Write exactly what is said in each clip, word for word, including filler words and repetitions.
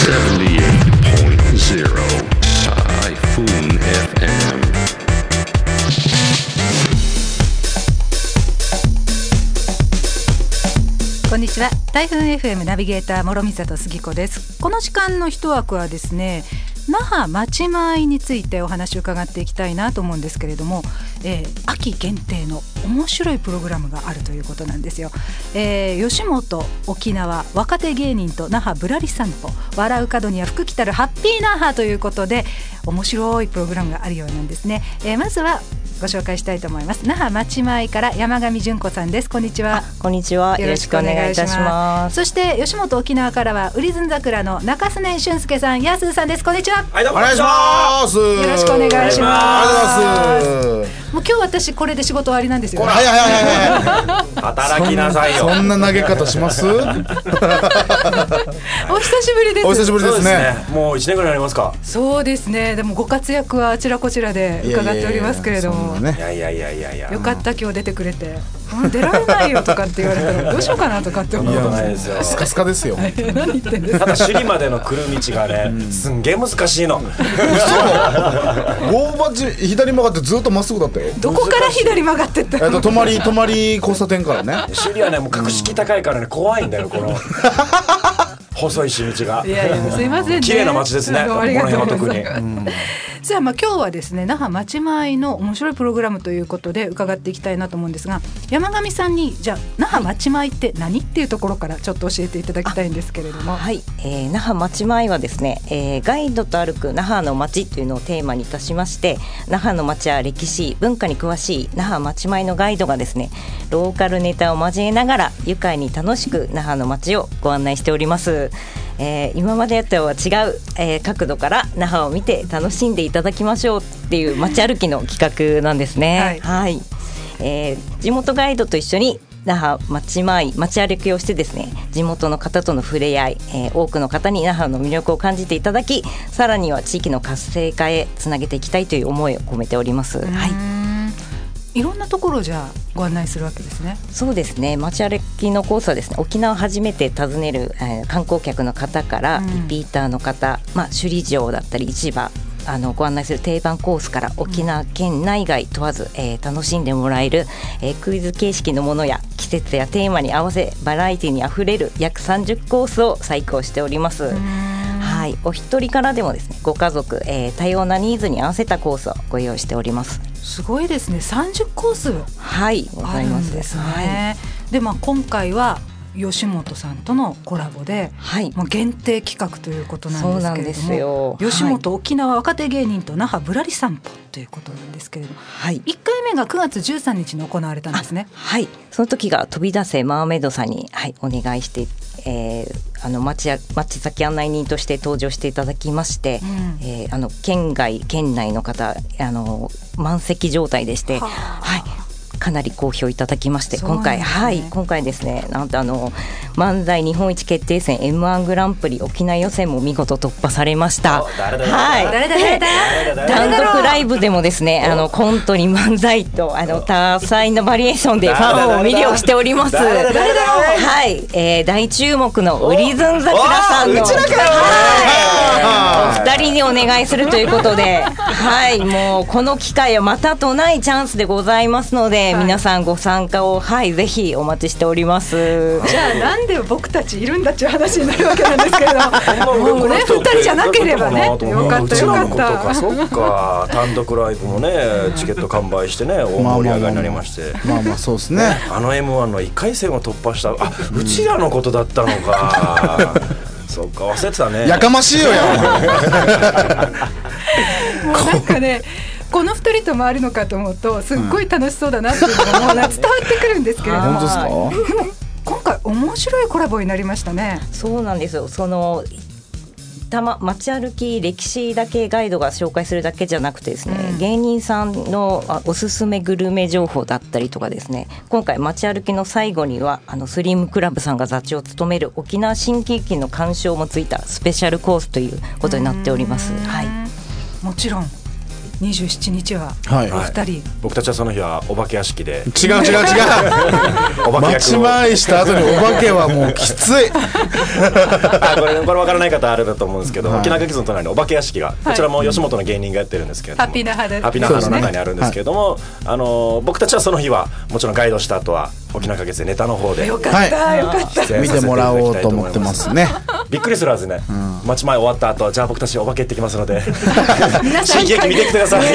Typhoon エフエム。 こんにちは。台風 エフエム ナビゲーター諸見里杉子です。この時間の一枠はですね、那覇町前についてお話を伺っていきたいなと思うんですけれども、えー、秋限定の面白いプログラムがあるということなんですよ。えー、吉本沖縄若手芸人と那覇ぶらり散歩、笑う角には福来たるハッピー那覇ということで面白いプログラムがあるようなんですね。えー、まずはご紹介したいと思います。那覇町前から山上純子さんです。こんにちは。 こんにちは。よろしくお願いいたします。 そして吉本沖縄からはウリズン桜の中曽根俊介さん、やすさんです。こんにちは。 はい、どうもお願いします。 よろしくお願いします。 ありがとうございます。 もう今日私これで仕事終わりなんですよ。 はいはいはいはい。働きなさいよ。 そんな投げ方します？ お久しぶりです。 お久しぶりですね。 もういちねんぐらいになりますか。 そうですね。でもご活躍はあちらこちらで伺っておりますけれども、 いやいやいやいやいや、 よかった今日出てくれて。出られないよとかって言われたらどうしようかなとかって思う。 ないですよ。 スカスカですよ。 何言ってんですか。 ただ首里までの来る道がね、すんげえ難しいの。 ゴーバチ左曲がってずっとまっすぐだったよ。 どこから左曲がってったの？ えっと泊まり泊まり交差点からね。 首里はねもう格式高いからね怖いんだよこの。細いし道が。 いやいやすいませんね。 綺麗な街ですね。 ありがとうございます。 この辺は特に。うん、 さあ、まあ今日はですね那覇町前の面白いプログラムということで伺っていきたいなと思うんですが、山上さんにじゃあ那覇町前って何っていうところからちょっと教えていただきたいんですけれども。 はい、えー、那覇町前はですね、えー、ガイドと歩く那覇の町というのをテーマにいたしまして、那覇の町や歴史文化に詳しい那覇町前のガイドがですねローカルネタを交えながら愉快に楽しく那覇の町をご案内しております。えー、今までとは違う、えー、角度から那覇を見て楽しんでいただきましょうっていう街歩きの企画なんですね。はい、はい、えー、地元ガイドと一緒に那覇町前街歩きをしてですね地元の方との触れ合い、えー、多くの方に那覇の魅力を感じていただき、さらには地域の活性化へつなげていきたいという思いを込めております。はい、 いろんなところをじゃあご案内するわけですね。 そうですね。街歩きのコースはですね、沖縄を初めて訪ねる、えー、観光客の方から、うん、リピーターの方、まあ、首里城だったり市場あのご案内する定番コースから沖縄県内外問わず、えー、楽しんでもらえる、えー、クイズ形式のものや季節やテーマに合わせバラエティにあふれる約さんじゅっコースを採用しております。はい、お一人からでもですねご家族、えー、多様なニーズに合わせたコースをご用意しております。 すごいですね。さんじゅっコースはいございます。 あるんですね。はい、で、まあ、今回は吉本さんとのコラボで、はい、もう限定企画ということなんですけれども、そうなんですよ。吉本沖縄若手芸人と那覇ぶらり散歩ということなんですけれども、はい、いっかいめがくがつじゅうさんにちに行われたんですね。 はい、その時が飛び出せマーメイドさんに、はい、お願いして、えー、あの 町, や町先案内人として登場していただきまして、うん、えー、あの県外県内の方あの満席状態でして、は、はい、かなり好評いただきまして、ね、今回はい今回ですねなんとあの漫才日本一決定戦 エムワン グランプリ沖縄予選も見事突破されました。 誰だはい、 誰だ誰だ単独ライブでもですねあのコントに漫才とあの多彩なバリエーションでファンを魅了しております。 誰だ誰だはい、えー、大注目のウリズン桜さんのうちらかよ、 はい、お二人にお願いするということで、はい、もうこの機会はまたとないチャンスでございますので、はい、皆さんご参加を、はい、ぜひお待ちしております。 じゃあなんで僕たちいるんだっていう話になるわけなんですけれどももうねふたりじゃなければねよかったよかった。 そっか単独ライブもねチケット完売してね大盛り上がりになりまして、 まあまあそうですね。 あの エムワン のいっかい戦を突破した、あうちらのことだったのかそっか忘れてたね。 やかましいよやもうなんかねこのふたりと回るのかと思うとすっごい楽しそうだなっていうのがもう伝わってくるんですけれども、 本当ですか。 でも今回面白いコラボになりましたね。 そうなんですよ。そのたま街歩き歴史だけガイドが紹介するだけじゃなくてですね、うん、芸人さんのおすすめグルメ情報だったりとかですね、今回街歩きの最後にはあのスリムクラブさんが座長を務める沖縄新喜劇の鑑賞もついたスペシャルコースということになっております。はい、 もちろんにじゅうしちにちははいお二人、 僕たちはその日はお化け屋敷で違う違う違うお化け待ち役を前した後にお化けはもうきついあこれこれ分からない方あると思うんですけど、 はい沖縄劇場の隣にお化け屋敷が、こちらも吉本の芸人がやってるんですけれども、 ハッピーなハでハッピーなハの中にあるんですけれども、あの僕たちはその日はもちろんガイドした後は沖縄花月でネタの方でよかった、 はいよかった。 見てもらおうと思ってますね。 びっくりするはずね、待ち前終わった後じゃあ僕たちお化け行ってきますので皆さん新喜劇見てきてください、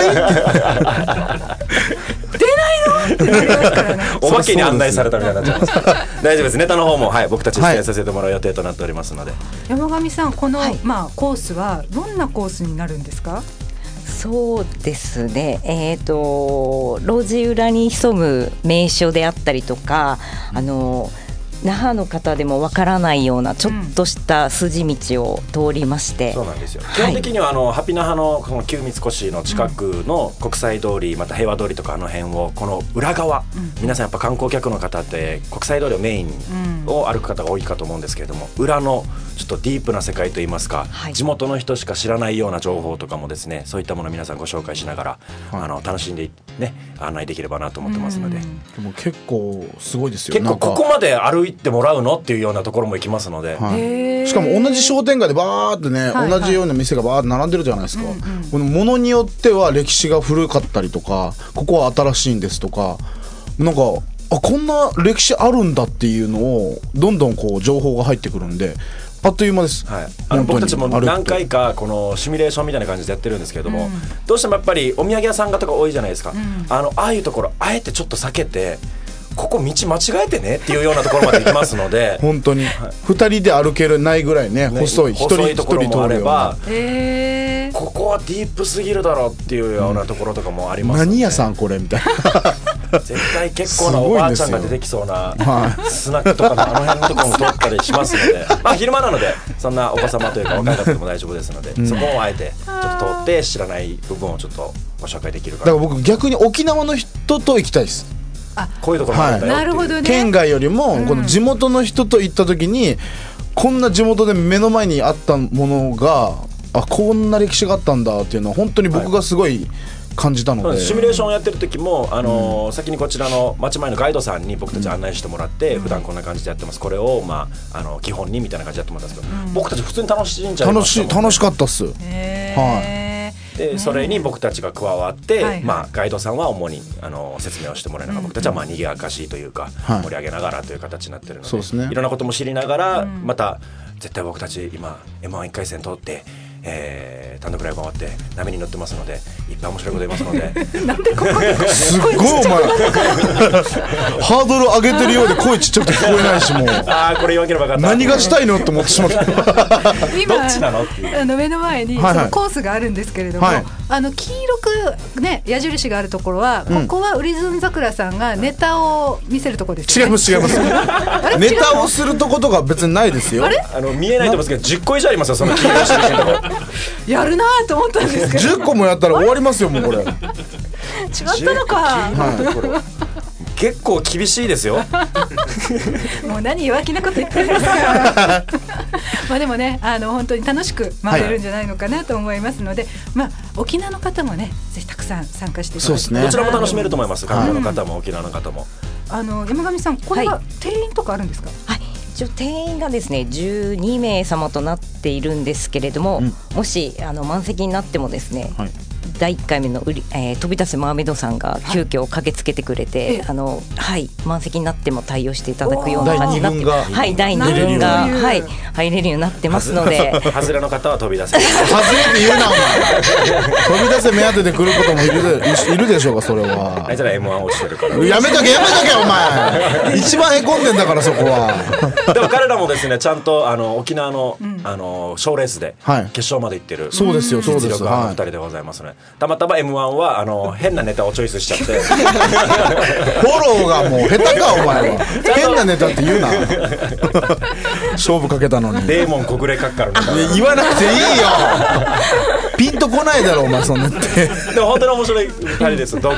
ってなりますからね。 お化けに案内されたみたいになっちゃいますから大丈夫です。ネタの方も、はい、僕たち出演させてもらう予定となっておりますので、 山上さんこの、 はいまあ、コースはどんなコースになるんですか？ そうですね、えー、と路地裏に潜む名所であったりとか、あの那覇の方でもわからないようなちょっとした筋道を通りまして、 そうなんですよ、 はい基本的にはあのハピナハのこの旧三越の近くの国際通り、また平和通りとかあの辺をこの裏側、皆さんやっぱ観光客の方って国際通りをメインを歩く方が多いかと思うんですけれども、裏のちょっとディープな世界といいますか、 はい地元の人しか知らないような情報とかもですね、そういったものを皆さんご紹介しながら、 はいあの楽しんで、ね、案内できればなと思ってますので、 でも結構すごいですよ。 結構なんかここまで歩いてもらうのっていうようなところも行きますので、 はいへーしかも同じ商店街でバーってね、 はい同じような店がバーって並んでるじゃないですか、このものによっては歴史が古かったりとか、ここは新しいんですとか、なんかあこんな歴史あるんだっていうのをどんどんこう情報が入ってくるんで、あっという間です、 はい、あの本当に僕たちも歩くと何回かこのシミュレーションみたいな感じでやってるんですけれども、どうしてもやっぱりお土産屋さんがとか多いじゃないですか、あのああいうところあえてちょっと避けて、ここ道間違えてねっていうようなところまで行きますので本当にふたりで歩けるないぐらいね、 ね細い一人細い一ところもあ人通るようればな、 へーここはディープすぎるだろうっていうようなところとかもありますので、 何屋さんこれみたいな絶対結構なおばあちゃんが出てきそうなはスナックとかのあの辺のところも通ったりしますのでまあ昼間なのでそんなお子様というか若い方でも大丈夫ですので、そこをあえてちょっと通って知らない部分をちょっとご紹介できるかな、 だから僕逆に沖縄の人と行きたいです。 こういうところもあるんだよっていう、 なるほどね。 県外よりもこの地元の人と行った時に、こんな地元で目の前にあったものが、あこんな歴史があったんだっていうのは本当に僕がすごい感じたので、 そうですシミュレーションをやってる時も、あのー先にこちらの町前のガイドさんに僕たち案内してもらって、普段こんな感じでやってます、これを、まあ、あの基本にみたいな感じでやってもらったんですけど、僕たち普通に楽しんじゃいま楽したもんね。 しい楽しかったっす。 へーでそれに僕たちが加わって、 はいはいまあ、ガイドさんは主にあの説明をしてもらいながら、僕たちはまあ賑やかしいというか、 はい盛り上げながらという形になってるので、 そうですねいろんなことも知りながら、また絶対僕たち今 エムワンいっかい戦通って、えー、単独ライブ回って波に乗ってますので、いっぱい面白いこと言いますのでなんでここですっごいお前ハードル上げてるようで声ちっちゃくて聞こえないし、もうああこれ言わなければよかった、 何がしたいのって思ってしまった今どっちなのっていうあの目の前にそはいはいのコースがあるんですけれども、 はいあの黄色くね矢印があるところは、ここはウリズン桜さんがネタを見せるところですよね。 違います違いますネタをするとことか別にないですよ。 あの見えないと思うんですけどじゅっこ以上ありますよ、その黄色い印のとこやるなと思ったんですけどじゅっこもやったら終わりますよもうこれ。 違ったのか。 は結構厳しいですよもう何弱気なこと言ってるんですかまあでもね、あの本当に楽しく回れるんじゃないのかなと思いますので、まあ沖縄の方もねぜひたくさん参加していただきたい。 そうですねどちらも楽しめると思います、関東の方も沖縄の方も。 あの山上さん、これははい定員とかあるんですか？ はい、一応定員がですねじゅうにめい様となっているんですけれども、もしあの満席になってもですね、 はいだいいっかいめの売り、えー飛び出せマーメイドさんが急遽駆けつけてくれて、 ええあのはい満席になっても対応していただくような感じになって、 おーはいだいになるほどぶんがそういうはい入れるようになってますので外れの方は飛び出せ初めて言うなお前。飛び出せ目当てで来ることもいるでいるでしょうか、それはあいつら エムワン 落ちてるからやめとけやめとけお前一番へこんでんだからそこは。 でも彼らもですねちゃんとあの沖縄のあの賞レースではい決勝まで行ってるそうですよそうです実力派のはふたりでございますね。たまたま エムワン はあの変なネタをチョイスしちゃっていフォローがもう下手かお前は。変なネタって言うな勝負かけたのに。 デーモン国霊閣下のネタいや言わなくていいよピンとこないだろお前そんなって。 でも本当に面白いふたりです同期の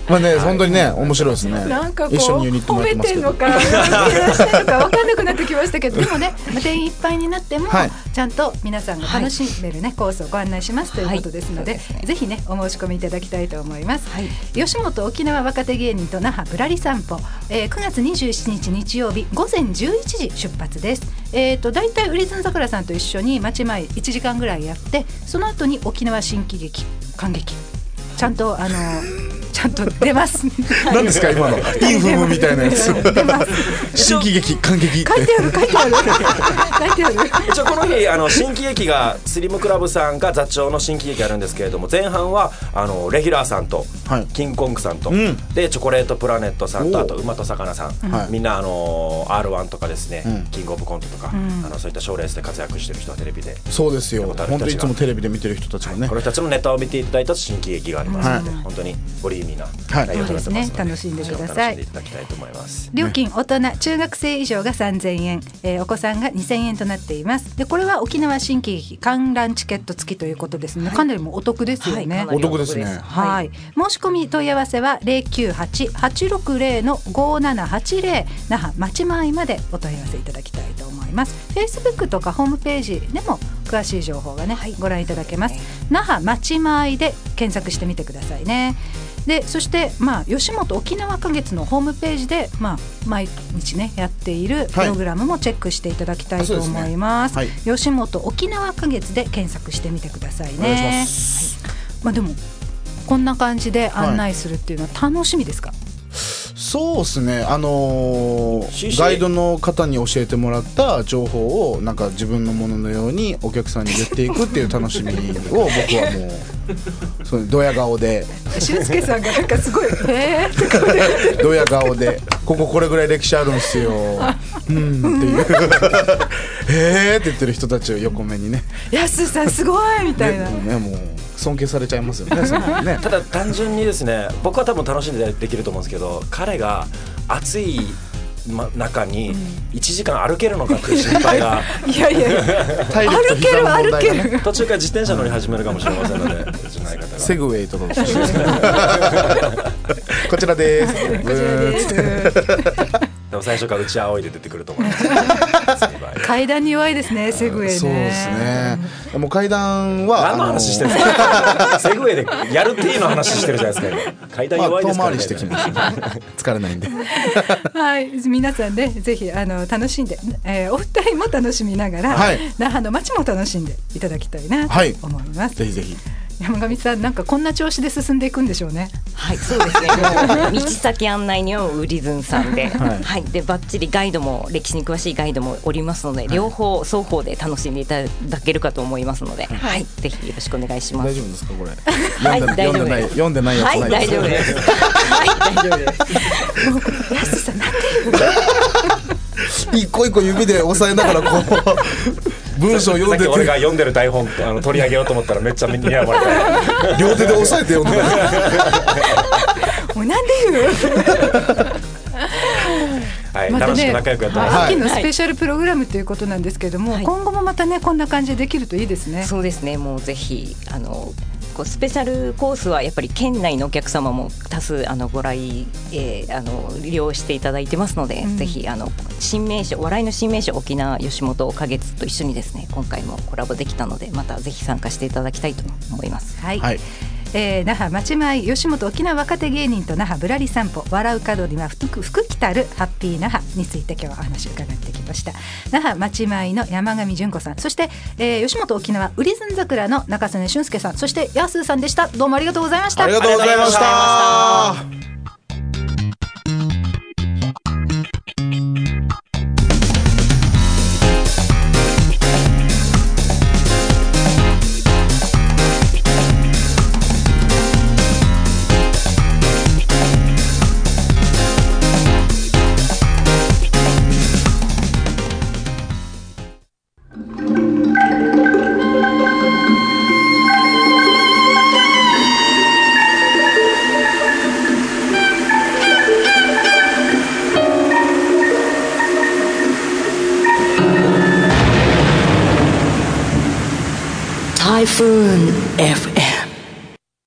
まあね、本当にね面白いですね。 なんかこう一緒にユニットも褒めやってますけどてんのか否定してんのか分かんなくなってきましたけど、でもね、まあ定員いっぱいになっても、 はいちゃんと皆さんが楽しめるね、コースをご案内しますということですので、 はいそうですねぜひねお申し込みいただきたいと思います。 はい吉本沖縄若手芸人と那覇ぶらり散歩、えー、くがつにじゅうしちにち日曜日午前じゅういちじ出発です。えーとだいたいウリズン桜さんと一緒に町前いちじかんぐらいやって、その後に沖縄新喜劇感激ちゃんとあのちゃんと出ます。 何ですか今のインフムみたいなやつ。新喜劇感激って書いてある書いてある書いてある。 一応この日あの新喜劇がスリムクラブさんが座長の新喜劇あるんですけれども、前半はあのレギュラーさんと、はい、キングコングさんと、うん、でチョコレートプラネットさんと、あと馬と魚さん、はい、みんなあの アールワン とかですね、うん、キングオブコントとか、うん、あのそういった賞レースで活躍してる人はテレビで、 そうですよ、本当にいつもテレビで見てる人たちがね、はい、 この人たちのネタを見ていただいた新喜劇がありますので、はい、本当にボリューミーな内容となってますので、 楽しんでください。 楽しんでいただきたいと思います。 料金大人中学生以上がさんぜんえん、えー、お子さんがにせんえんとなっています。でこれは沖縄新喜劇観覧チケット付きということですね、はい、かなりもお得ですよね、 はい、お得ですね、 はい、申し込み問い合わせは ゼロきゅうはち はちろくゼロ ごななはちゼロ 那覇町前までお問い合わせいただきたいと思います。 Facebook とかホームページでも詳しい情報がね、はい、ご覧いただけます。那覇町前で検索してみてくださいね。でそして、まあ、吉本沖縄花月のホームページで、まあ、毎日ねやっているプログラムもチェックしていただきたいと思います、はい、すね、はい、吉本沖縄花月で検索してみてくださいね。お願いします、はい、まあ、でもこんな感じで案内するっていうのは楽しみですか？はい、 そうですね、あのー、ガイドの方に教えてもらった情報をなんか自分のもののようにお客さんに言っていくっていう楽しみを僕はもうそうドヤ顔で俊介さんがなんかすごいえーってドヤ顔でこここれぐらい歴史あるんすようんっていうえーって言ってる人たちを横目にね、 やすさんすごいみたいな、 ね、ね、もう尊敬されちゃいますよ ね, ねただ単純にですね、僕は多分楽しんでできると思うんですけど、彼が暑い中にいちじかん歩けるのかっていう心配がいやいやいや体力と膝の問題が、ね、歩ける歩ける途中から自転車乗り始めるかもしれませんので、うちの相方がセグウェイとかこちらですこちらですでも最初からうち青いで出てくると思います階段に弱いですね、セグウェイね。 そうですね、もう階段は何の話してるんですかセグウェイでやるっていうの話してるじゃないですか今。階段弱いですからね、 まあ、遠回りしてきます、ね、疲れないんではい、皆さんねぜひあの楽しんで、えー、お二人も楽しみながら、はい、那覇の街も楽しんでいただきたいなと思います、はい、 ぜひぜひ。 山上さん、なんかこんな調子で進んでいくんでしょうね。 はい、そうですね。もう道先案内にはウリズンさんで、はい、はい、でバッチリガイドも歴史に詳しいガイドもおりますので、はい、両方双方で楽しんでいただけるかと思いますので、はい、はい、ぜひよろしくお願いします。 大丈夫ですかこれ？ はい、大丈夫です。 読んでないやつないです。 はい、大丈夫です。はい、大丈夫です。 もうやすさんなんていう一個一個指で押さえながらこう。文章読んでて、 俺が読んでる台本あの取り上げようと思ったらめっちゃにらまれた両手で押さえて読んでもうなんで言うはい、 またね、 楽しく仲良くやってます、 秋のスペシャルプログラムということなんですけれども、はい、今後もまたねこんな感じでできるといいですね。 そうですね、もうぜひあのこうスペシャルコースはやっぱり県内のお客様も多数あのご来、えー、あの利用していただいてますので、うん、ぜひあの新名所笑いの新名所沖縄吉本花月と一緒にですね今回もコラボできたのでまたぜひ参加していただきたいと思います。 はい、はい、えー、那覇町前吉本沖縄若手芸人と那覇ぶらり散歩笑う門には福来たるハッピー那覇について今日はお話を伺ってきました。那覇町前の山上純子さん、そして、えー、吉本沖縄ウリズン桜の中曽根俊介さん、そしてやすーさんでした。どうもありがとうございました。 ありがとうございました。 Typhoon エフエム